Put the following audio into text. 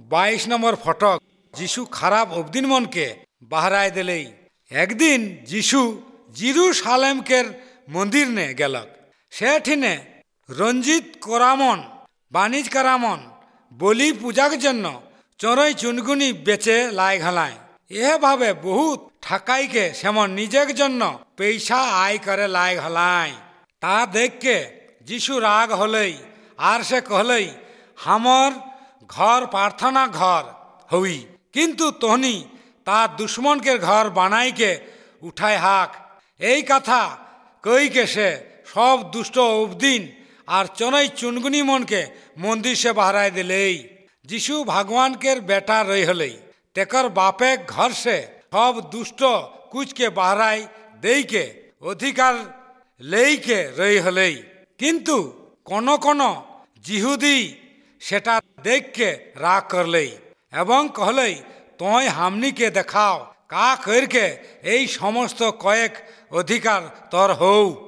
22 নম্বর ফটক যিশু খারাপ অবদিন মনকে বাহরায় দিলেই। একদিন যিশু জিরুসালেমকের মন্দির নে গেলক। সেঠিনে রঞ্জিত করামন বাণিজ করামন বলি পূজার জন্য চড়ই চুনগুনি বেচে লাই ঘালায়। এভাবে বহুত ঠাকাইকে সেমন নিজের জন্য পয়সা আয় করে লাই ঘালায়। তা দেখকে যিশু রাগ হলেই আর সে কহলেই হামর ঘর প্রার্থনা ঘর হই, কিন্তু তোহনি তার দুশ্মনকে ঘর বানাইকে উঠায় হাক। এই কথা কইকে সে সব দুষ্ট অবদিন আর চনই চুনগুনি মনকে মন্দির সে বাহরায় দিলেই। যিশু ভগবানকে বেটা রই হলেই তেকর বাপে ঘর সে সব দুষ্ট কুচকে বাহরায় দেইকে অধিকার লেইকে রই হলেই। কিন্তু কোন কোন জিহুদি সেটা দেখকে রাগ করলেই এবং কহলেই তোই হামনিকে দেখাও কা করকে এই সমস্ত কয়েক অধিকার তোর হও।